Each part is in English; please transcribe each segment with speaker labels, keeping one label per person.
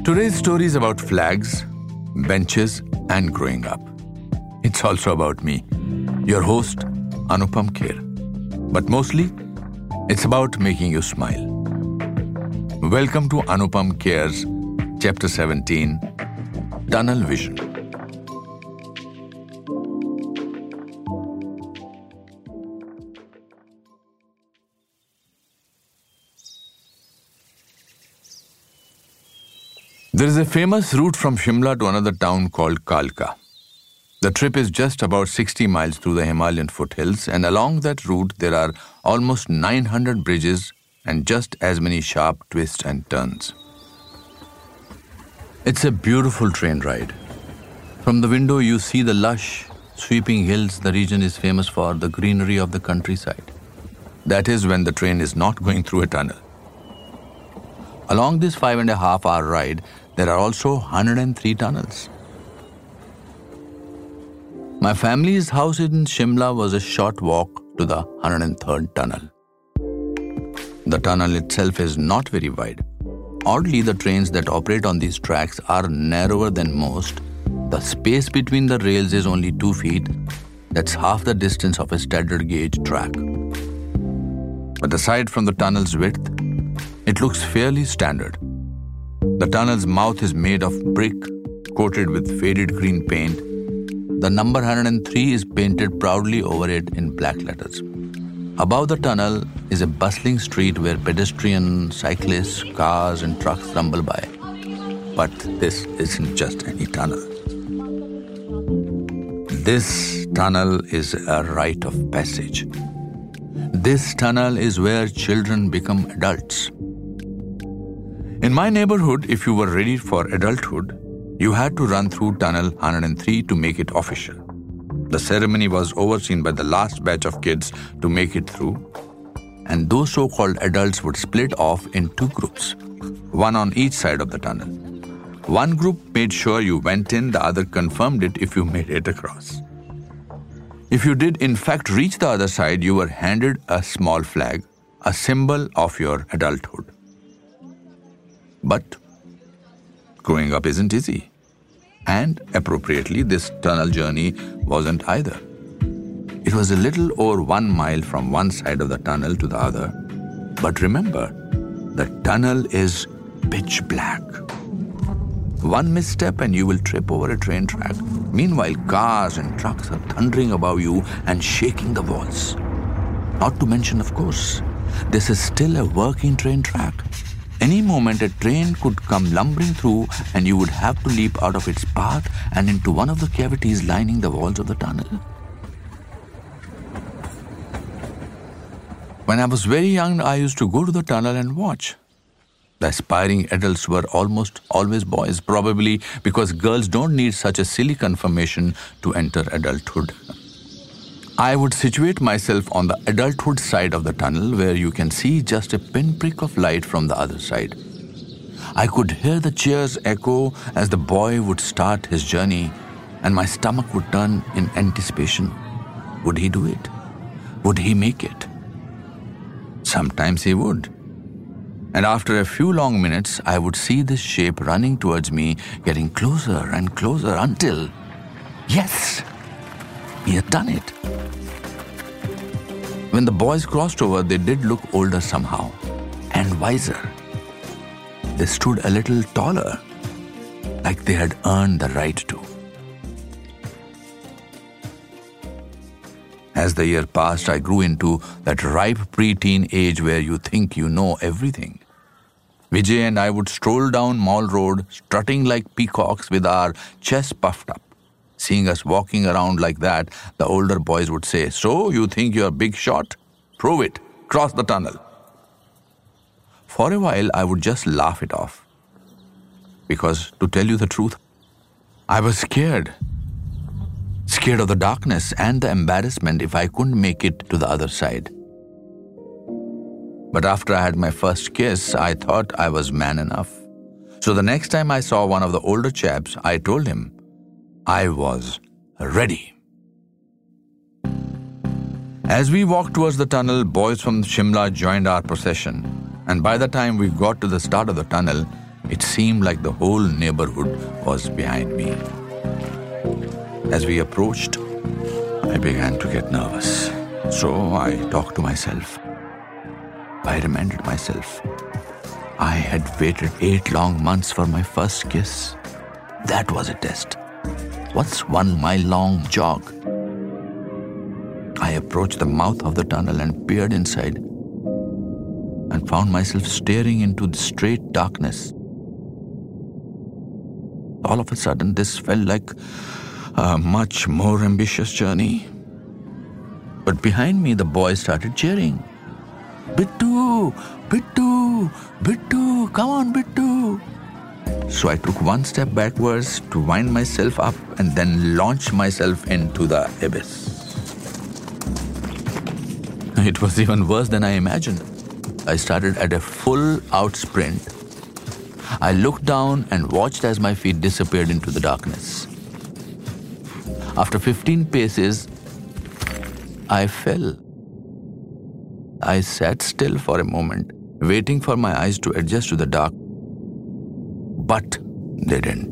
Speaker 1: Today's story is about flags, benches, and growing up. It's also about me, your host, Anupam Kher. But mostly, it's about making you smile. Welcome to Anupam Kher's Chapter 17, Tunnel Vision. There is a famous route from Shimla to another town called Kalka. The trip is just about 60 miles through the Himalayan foothills, and along that route there are almost 900 bridges and just as many sharp twists and turns. It's a beautiful train ride. From the window you see the lush, sweeping hills the region is famous for, the greenery of the countryside. That is when the train is not going through a tunnel. Along this 5.5-hour ride, there are also 103 tunnels. My family's house in Shimla was a short walk to the 103rd tunnel. The tunnel itself is not very wide. Oddly, the trains that operate on these tracks are narrower than most. The space between the rails is only 2 feet. That's half the distance of a standard gauge track. But aside from the tunnel's width, it looks fairly standard. The tunnel's mouth is made of brick, coated with faded green paint. The number 103 is painted proudly over it in black letters. Above the tunnel is a bustling street where pedestrians, cyclists, cars and trucks rumble by. But this isn't just any tunnel. This tunnel is a rite of passage. This tunnel is where children become adults. In my neighborhood, if you were ready for adulthood, you had to run through Tunnel 103 to make it official. The ceremony was overseen by the last batch of kids to make it through, and those so-called adults would split off in 2 groups, one on each side of the tunnel. One group made sure you went in, the other confirmed it if you made it across. If you did in fact reach the other side, you were handed a small flag, a symbol of your adulthood. But growing up isn't easy. And appropriately, this tunnel journey wasn't either. It was a little over 1 mile from one side of the tunnel to the other. But remember, the tunnel is pitch black. One misstep and you will trip over a train track. Meanwhile, cars and trucks are thundering above you and shaking the walls. Not to mention, of course, this is still a working train track. Any moment a train could come lumbering through and you would have to leap out of its path and into one of the cavities lining the walls of the tunnel. When I was very young, I used to go to the tunnel and watch. The aspiring adults were almost always boys, probably because girls don't need such a silly confirmation to enter adulthood. I would situate myself on the adulthood side of the tunnel where you can see just a pinprick of light from the other side. I could hear the cheers echo as the boy would start his journey, and my stomach would turn in anticipation. Would he do it? Would he make it? Sometimes he would. And after a few long minutes, I would see this shape running towards me, getting closer and closer until, yes, he had done it. When the boys crossed over, they did look older somehow, and wiser. They stood a little taller, like they had earned the right to. As the year passed, I grew into that ripe pre-teen age where you think you know everything. Vijay and I would stroll down Mall Road, strutting like peacocks with our chests puffed up. Seeing us walking around like that, the older boys would say, "So, you think you're a big shot? Prove it. Cross the tunnel." For a while, I would just laugh it off. Because, to tell you the truth, I was scared. Scared of the darkness and the embarrassment if I couldn't make it to the other side. But after I had my first kiss, I thought I was man enough. So the next time I saw one of the older chaps, I told him I was ready. As we walked towards the tunnel, boys from Shimla joined our procession. And by the time we got to the start of the tunnel, It seemed like the whole neighborhood was behind me. As we approached, I began to get nervous. So I talked to myself. I reminded myself I had waited 8 long months for my first kiss. That was a test. What's 1 mile-long jog? I approached the mouth of the tunnel and peered inside and found myself staring into the straight darkness. All of a sudden, this felt like a much more ambitious journey. But behind me, the boys started cheering. Bittu! Bittu! Bittu! Come on, Bittu! So I took 1 step backwards to wind myself up and then launched myself into the abyss. It was even worse than I imagined. I started at a full-out sprint. I looked down and watched as my feet disappeared into the darkness. After 15 paces, I fell. I sat still for a moment, waiting for my eyes to adjust to the dark. But they didn't.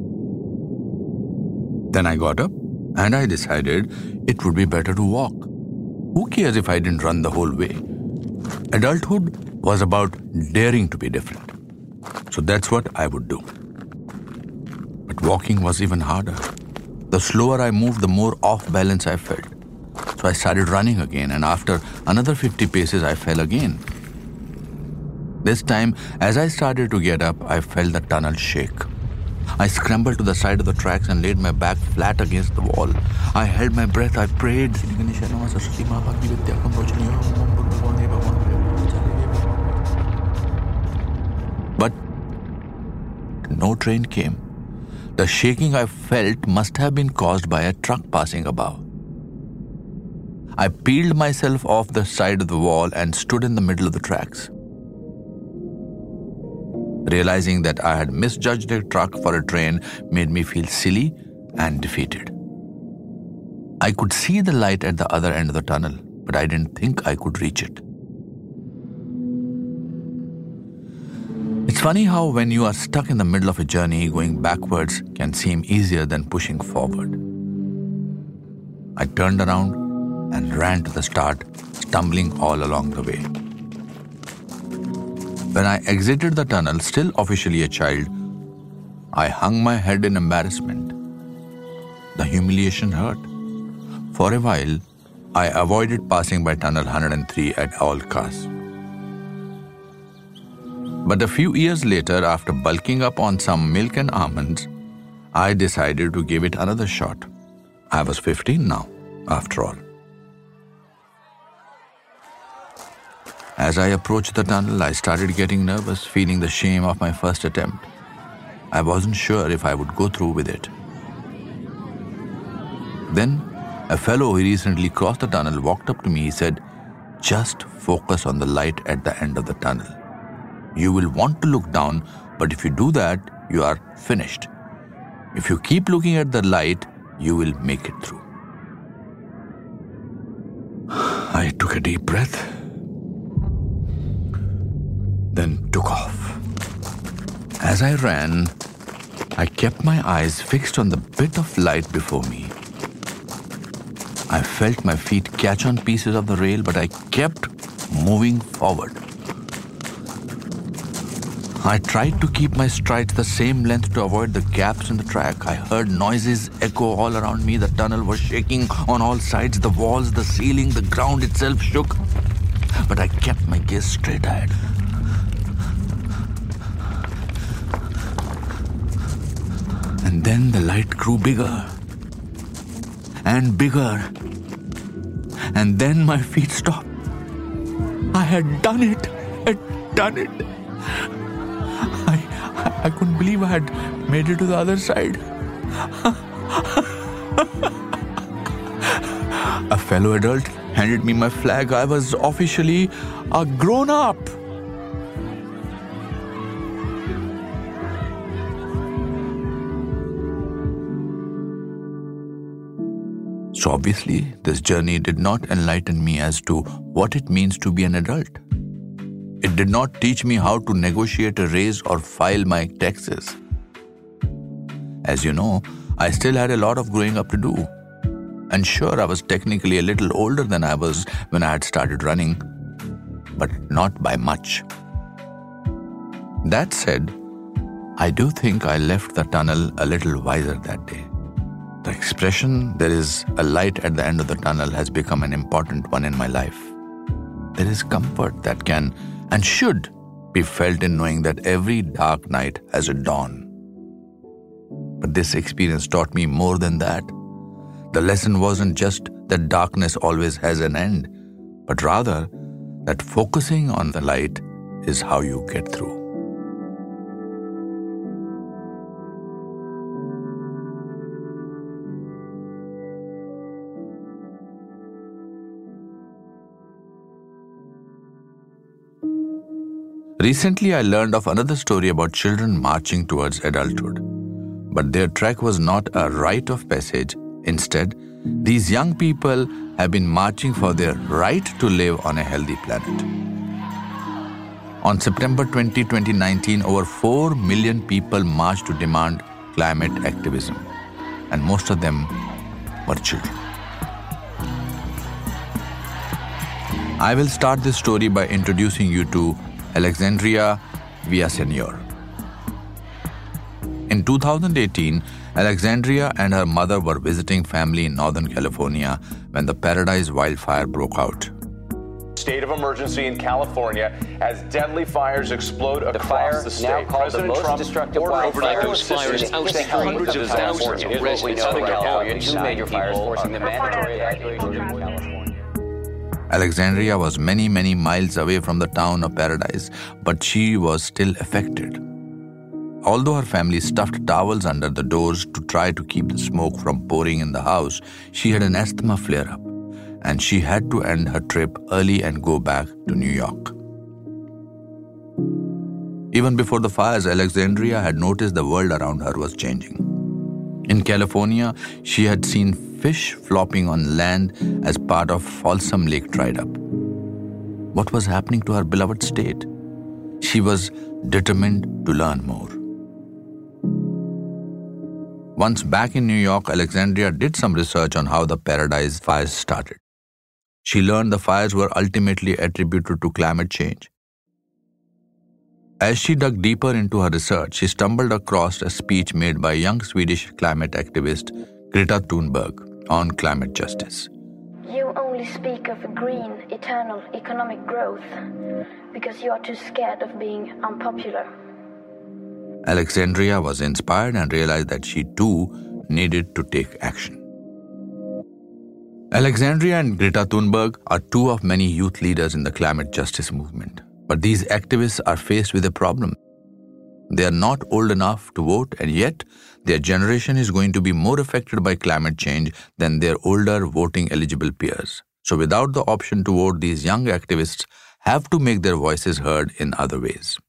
Speaker 1: Then I got up and I decided it would be better to walk. Who cares if I didn't run the whole way? Adulthood was about daring to be different. So that's what I would do. But walking was even harder. The slower I moved, the more off balance I felt. So I started running again, and after another 50 paces, I fell again. This time, as I started to get up, I felt the tunnel shake. I scrambled to the side of the tracks and laid my back flat against the wall. I held my breath. I prayed. But no train came. The shaking I felt must have been caused by a truck passing above. I peeled myself off the side of the wall and stood in the middle of the tracks. Realizing that I had misjudged a truck for a train made me feel silly and defeated. I could see the light at the other end of the tunnel, but I didn't think I could reach it. It's funny how when you are stuck in the middle of a journey, going backwards can seem easier than pushing forward. I turned around and ran to the start, stumbling all along the way. When I exited the tunnel, still officially a child, I hung my head in embarrassment. The humiliation hurt. For a while, I avoided passing by tunnel 103 at all costs. But a few years later, after bulking up on some milk and almonds, I decided to give it another shot. I was 15 now, after all. As I approached the tunnel, I started getting nervous, feeling the shame of my first attempt. I wasn't sure if I would go through with it. Then, a fellow who recently crossed the tunnel walked up to me. He said, "Just focus on the light at the end of the tunnel. You will want to look down, but if you do that, you are finished. If you keep looking at the light, you will make it through." I took a deep breath, then took off. As I ran, I kept my eyes fixed on the bit of light before me. I felt my feet catch on pieces of the rail, but I kept moving forward. I tried to keep my strides the same length to avoid the gaps in the track. I heard noises echo all around me. The tunnel was shaking on all sides. The walls, the ceiling, the ground itself shook. But I kept my gaze straight ahead. And then the light grew bigger and bigger. And then my feet stopped. I had done it. I couldn't believe I had made it to the other side. A fellow adult handed me my flag. I was officially a grown-up. So obviously, this journey did not enlighten me as to what it means to be an adult. It did not teach me how to negotiate a raise or file my taxes. As you know, I still had a lot of growing up to do. And sure, I was technically a little older than I was when I had started running, but not by much. That said, I do think I left the tunnel a little wiser that day. The expression, "there is a light at the end of the tunnel," has become an important one in my life. There is comfort that can and should be felt in knowing that every dark night has a dawn. But this experience taught me more than that. The lesson wasn't just that darkness always has an end, but rather that focusing on the light is how you get through. Recently, I learned of another story about children marching towards adulthood. But their trek was not a rite of passage. Instead, these young people have been marching for their right to live on a healthy planet. On September 20, 2019, over 4 million people marched to demand climate activism, and most of them were children. I will start this story by introducing you to Alexandria Villaseñor. In 2018, Alexandria and her mother were visiting family in Northern California when the Paradise wildfire broke out.
Speaker 2: State of emergency in California as deadly fires explode across the state.
Speaker 3: Now called
Speaker 2: President
Speaker 3: the most
Speaker 2: Trump
Speaker 3: destructive
Speaker 2: ordered
Speaker 3: wildfire
Speaker 2: those fires
Speaker 3: ousting
Speaker 2: hundreds of thousands of residents of California.
Speaker 3: 2 major fires forcing the mandatory evacuation of California.
Speaker 1: Alexandria was many, many miles away from the town of Paradise, but she was still affected. Although her family stuffed towels under the doors to try to keep the smoke from pouring in the house, she had an asthma flare-up, and she had to end her trip early and go back to New York. Even before the fires, Alexandria had noticed the world around her was changing. In California, she had seen fish flopping on land as part of Folsom Lake dried up. What was happening to her beloved state? She was determined to learn more. Once back in New York, Alexandria did some research on how the Paradise fires started. She learned the fires were ultimately attributed to climate change. As she dug deeper into her research, she stumbled across a speech made by young Swedish climate activist Greta Thunberg on climate justice.
Speaker 4: You only speak of green, eternal economic growth because you are too scared of being unpopular.
Speaker 1: Alexandria was inspired and realized that she too needed to take action. Alexandria and Greta Thunberg are two of many youth leaders in the climate justice movement. But these activists are faced with a problem. They are not old enough to vote, and yet their generation is going to be more affected by climate change than their older voting-eligible peers. So without the option to vote, these young activists have to make their voices heard in other ways.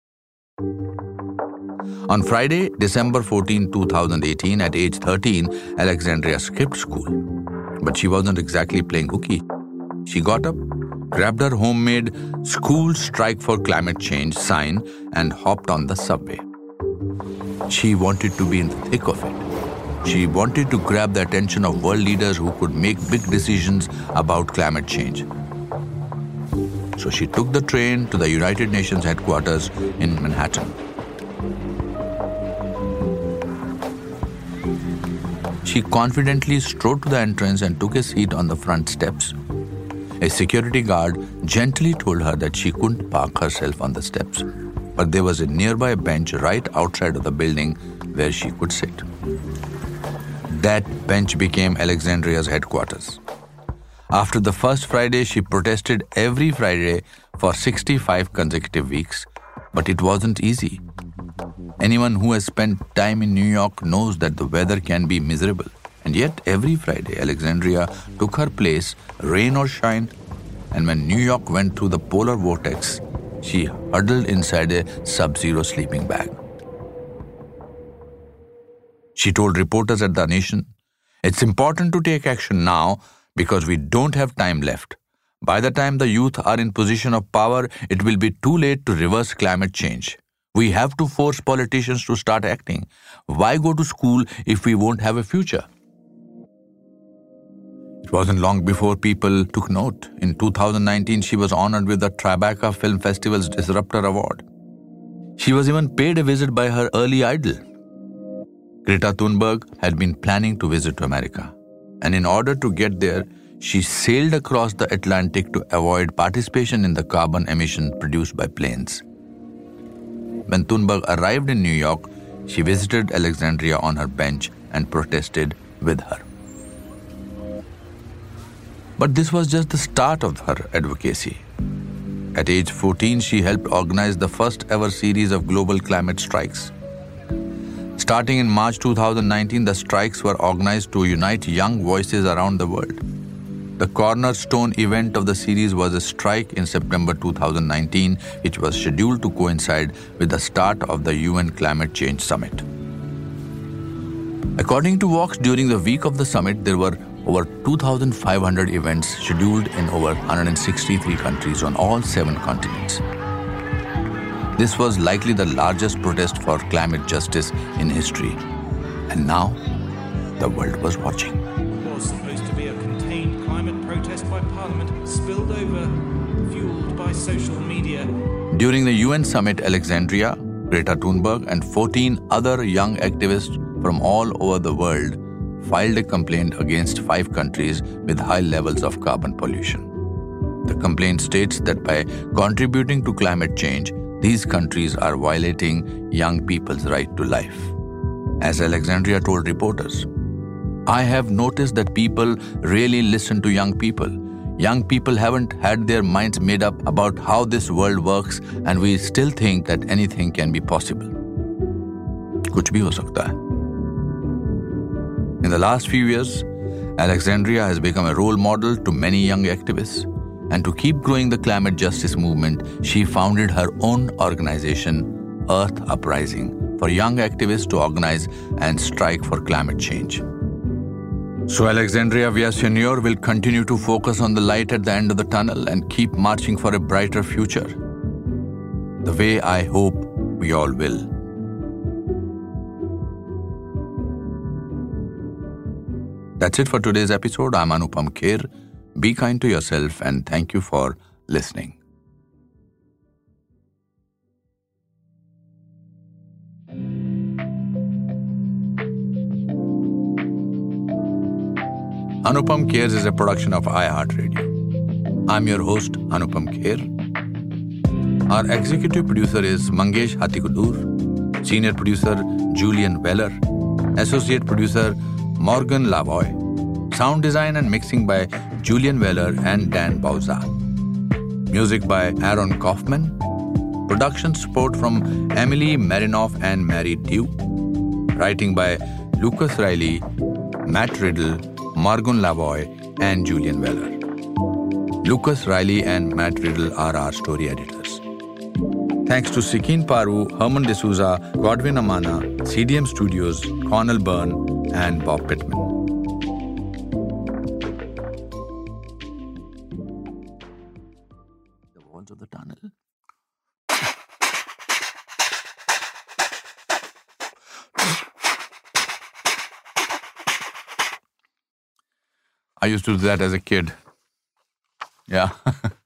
Speaker 1: On Friday, December 14, 2018, at age 13, Alexandria skipped school. But she wasn't exactly playing hooky. She got up, grabbed her homemade "School Strike for Climate Change" sign and hopped on the subway. She wanted to be in the thick of it. She wanted to grab the attention of world leaders who could make big decisions about climate change. So she took the train to the United Nations headquarters in Manhattan. She confidently strode to the entrance and took a seat on the front steps. A security guard gently told her that she couldn't park herself on the steps, but there was a nearby bench right outside of the building where she could sit. That bench became Alexandria's headquarters. After the first Friday, she protested every Friday for 65 consecutive weeks, but it wasn't easy. Anyone who has spent time in New York knows that the weather can be miserable. And yet, every Friday, Alexandria took her place, rain or shine, and when New York went through the polar vortex, she huddled inside a sub-zero sleeping bag. She told reporters at The Nation, "It's important to take action now because we don't have time left. By the time the youth are in position of power, it will be too late to reverse climate change. We have to force politicians to start acting. Why go to school if we won't have a future? It wasn't long before people took note. In 2019, she was honored with the Tribeca Film Festival's Disruptor Award. She was even paid a visit by her early idol. Greta Thunberg had been planning to visit America, and in order to get there, she sailed across the Atlantic to avoid participation in the carbon emission produced by planes. When Thunberg arrived in New York, she visited Alexandria on her bench and protested with her. But this was just the start of her advocacy. At age 14, she helped organize the first ever series of global climate strikes. Starting in March 2019, the strikes were organized to unite young voices around the world. The cornerstone event of the series was a strike in September 2019, which was scheduled to coincide with the start of the UN Climate Change Summit. According to Vox, during the week of the summit, there were over 2,500 events scheduled in over 163 countries on all 7 continents. This was likely the largest protest for climate justice in history. And now, the world was watching.
Speaker 5: It was supposed to be a contained climate protest by Parliament, spilled over, fueled by social media.
Speaker 1: During the UN summit, Alexandria, Greta Thunberg, and 14 other young activists from all over the world filed a complaint against 5 countries with high levels of carbon pollution. The complaint states that by contributing to climate change, these countries are violating young people's right to life. As Alexandria told reporters, "I have noticed that people really listen to young people. Young people haven't had their minds made up about how this world works, and we still think that anything can be possible." Kuch bhi ho sakta hai. In the last few years, Alexandria has become a role model to many young activists. And to keep growing the climate justice movement, she founded her own organization, Earth Uprising, for young activists to organize and strike for climate change. So Alexandria Villaseñor will continue to focus on the light at the end of the tunnel and keep marching for a brighter future, the way I hope we all will. That's it for today's episode. I'm Anupam Kher. Be kind to yourself and thank you for listening. Anupam Cares is a production of iHeartRadio. I'm your host, Anupam Kher. Our executive producer is Mangesh Hatikudur, senior producer Julian Weller, associate producer Morgan Lavoy, sound design and mixing by Julian Weller and Dan Bauza. Music by Aaron Kaufman. Production support from Emily Marinoff and Mary Dew. Writing by Lucas Riley, Matt Riddle, Morgan Lavoy, and Julian Weller. Lucas Riley and Matt Riddle are our story editors. Thanks to Sikin Paru, Herman D'Souza, Godwin Amana, CDM Studios, Connell Byrne, and Bob Pittman. The walls of the tunnel. I used to do that as a kid. Yeah.